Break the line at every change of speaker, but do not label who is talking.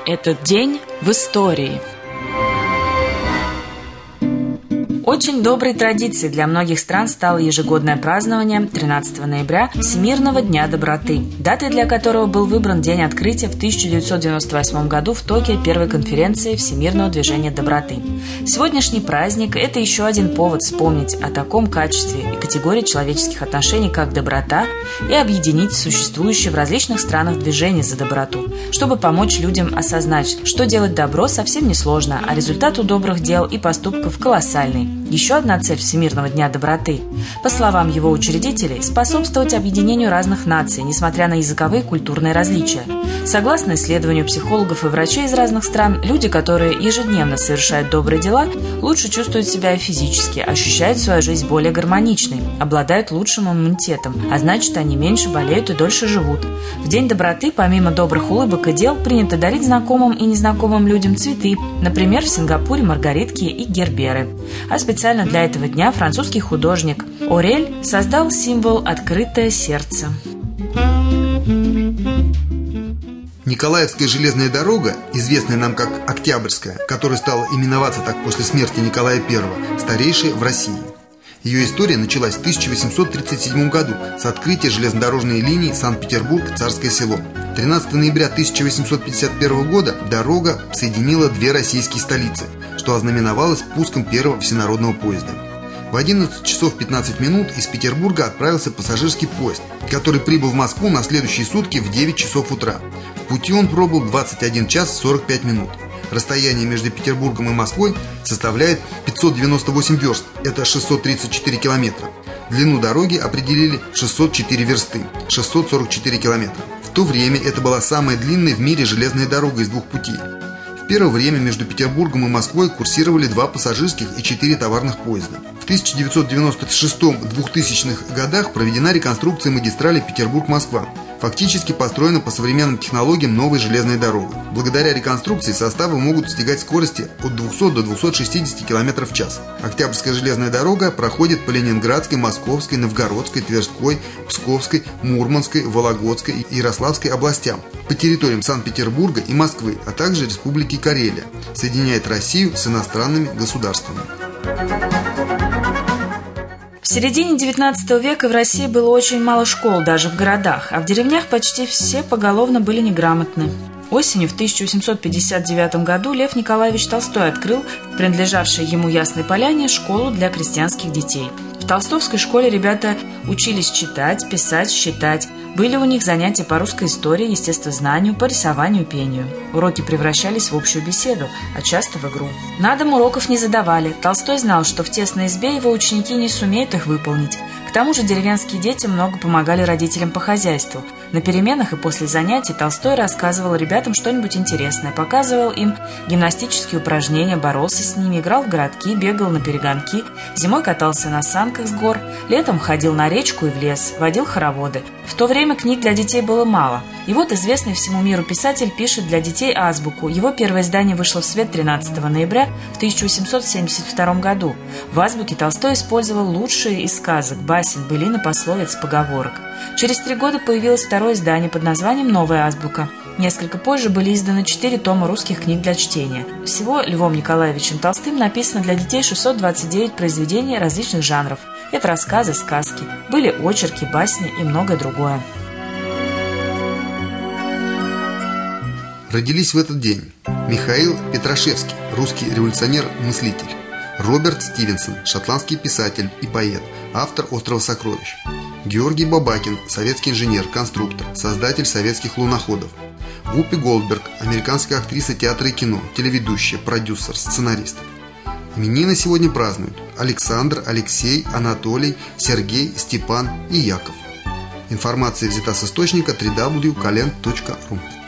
Этот день в истории. Очень доброй традицией для многих стран стало ежегодное празднование 13 ноября Всемирного дня доброты, датой для которого был выбран день открытия в 1998 году в Токио первой конференции Всемирного движения доброты. Сегодняшний праздник – это еще один повод вспомнить о таком качестве и категории человеческих отношений, как доброта, и объединить существующие в различных странах движения за доброту, чтобы помочь людям осознать, что делать добро совсем несложно, а результат у добрых дел и поступков колоссальный. Еще одна цель Всемирного дня доброты, по словам его учредителей, способствовать объединению разных наций, несмотря на языковые и культурные различия. Согласно исследованию психологов и врачей из разных стран, люди, которые ежедневно совершают добрые дела, лучше чувствуют себя и физически, ощущают свою жизнь более гармоничной, обладают лучшим иммунитетом, а значит, они меньше болеют и дольше живут. В День доброты, помимо добрых улыбок и дел, принято дарить знакомым и незнакомым людям цветы, например, в Сингапуре маргаритки и герберы. А специально для этого дня французский художник Орель создал символ «Открытое сердце».
Николаевская железная дорога, известная нам как Октябрьская, которая стала именоваться так после смерти Николая I, старейшая в России. Ее история началась в 1837 году с открытия железнодорожной линии Санкт-Петербург-Царское село. 13 ноября 1851 года дорога соединила две российские столицы, что ознаменовалось пуском первого всенародного поезда. В 11 часов 15 минут из Петербурга отправился пассажирский поезд, который прибыл в Москву на следующие сутки в 9 часов утра. В пути он пробыл 21 час 45 минут. Расстояние между Петербургом и Москвой составляет 598 верст, это 634 километра. Длину дороги определили 604 версты, 644 километра. В то время это была самая длинная в мире железная дорога из двух путей. В первое время между Петербургом и Москвой курсировали 2 пассажирских и 4 товарных поезда. В 1996-2000 годах проведена реконструкция магистрали Петербург-Москва. Фактически построена по современным технологиям новой железной дороги. Благодаря реконструкции составы могут достигать скорости от 200 до 260 км в час. Октябрьская железная дорога проходит по Ленинградской, Московской, Новгородской, Тверской, Псковской, Мурманской, Вологодской и Ярославской областям, по территориям Санкт-Петербурга и Москвы, а также Республики Карелия, соединяет Россию с иностранными государствами.
В середине XIX века в России было очень мало школ, даже в городах, а в деревнях почти все поголовно были неграмотны. Осенью в 1859 году Лев Николаевич Толстой открыл в принадлежавшей ему Ясной Поляне школу для крестьянских детей. В Толстовской школе ребята учились читать, писать, считать. Были у них занятия по русской истории, естествознанию, по рисованию, пению. Уроки превращались в общую беседу, а часто в игру. На дом уроков не задавали. Толстой знал, что в тесной избе его ученики не сумеют их выполнить. К тому же деревенские дети много помогали родителям по хозяйству. На переменах и после занятий Толстой рассказывал ребятам что-нибудь интересное, показывал им гимнастические упражнения, боролся с ними, играл в городки, бегал на перегонки, зимой катался на санках с гор, летом ходил на речку и в лес, водил хороводы. В то время книг для детей было мало. И вот известный всему миру писатель пишет для детей азбуку. Его первое издание вышло в свет 13 ноября в 1872 году. В азбуке Толстой использовал лучшие из сказок, басен, былин и пословиц, поговорок. Через 3 года появилось второе издание под названием «Новая азбука». Несколько позже были изданы 4 тома русских книг для чтения. Всего Львом Николаевичем Толстым написано для детей 629 произведений различных жанров. Это рассказы, сказки, были очерки, басни и многое другое.
Родились в этот день Михаил Петрашевский, русский революционер-мыслитель, Роберт Стивенсон, шотландский писатель и поэт, автор «Острова сокровищ», Георгий Бабакин, советский инженер, конструктор, создатель советских луноходов, Вупи Голдберг, американская актриса театра и кино, телеведущая, продюсер, сценарист. Именины сегодня празднуют Александр, Алексей, Анатолий, Сергей, Степан и Яков. Информация взята с источника www.kalend.ru.